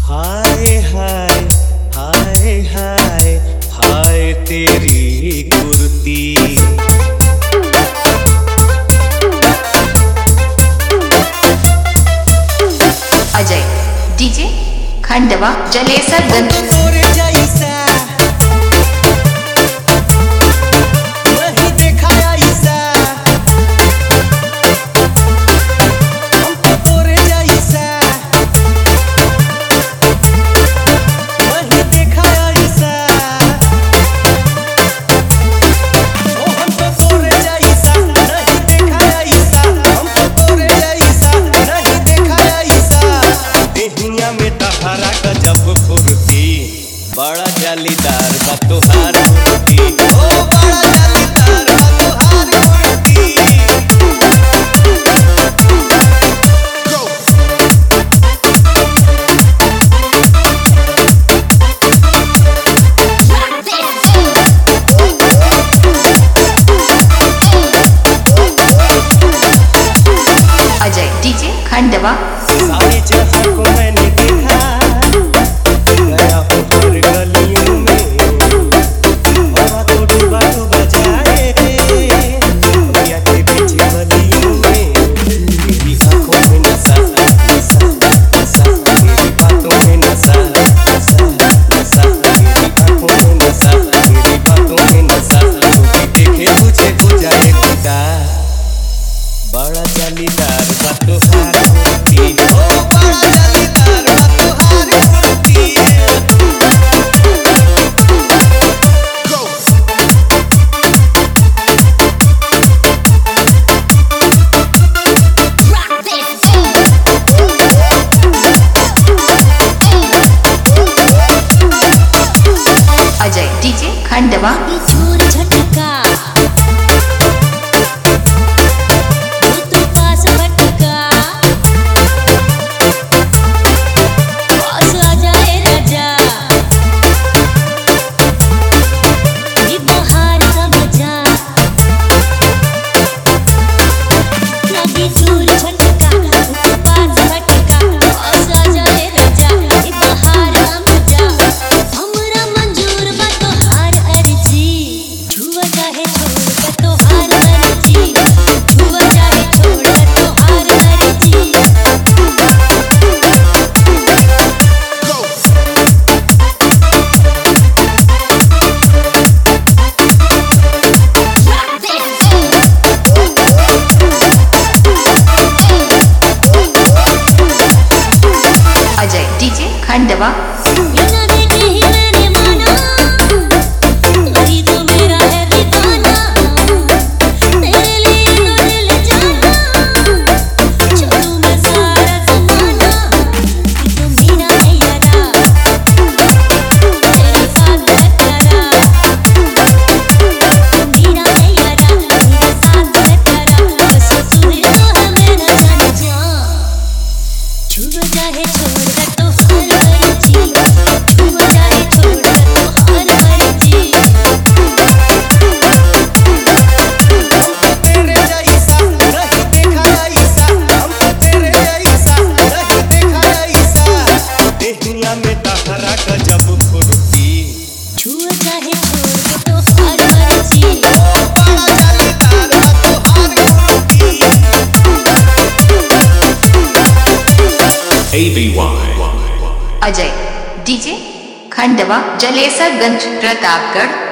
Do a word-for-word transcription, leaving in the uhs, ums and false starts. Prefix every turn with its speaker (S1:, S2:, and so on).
S1: हाय हाय हाय हाय हाय तेरी कुर्ती।
S2: अजय डीजे खंडवा जलेसरगंज।
S1: बड़ा जालीदार बा तोहार कुर्ती, ओ बड़ा जालीदार बा तोहार कुर्ती।
S2: अजय डीजे खंडवा।
S1: सारी जहां को मैंने देखा, गया हूँ हर गलियों में, हवा तो डूबा डूबा जाए दुनिया के पीछे गलियों में। मेरी आंखों में नशा नशा नशा, मेरी बातों में नशा नशा नशा, मेरी आंखों में नशा, मेरी बातों में नशा। कोई देखे तुझे हो जाए फिदा, बड़ा जालीदार बा तोहार कुर्ती, ओ बड़ा जालीदार बा तोहार कुर्ती।
S2: Ajay DJ Khandwa. Ajay DJ Khandwa. Ajay DJ Khandwa Jalesarganj Pratapgarh.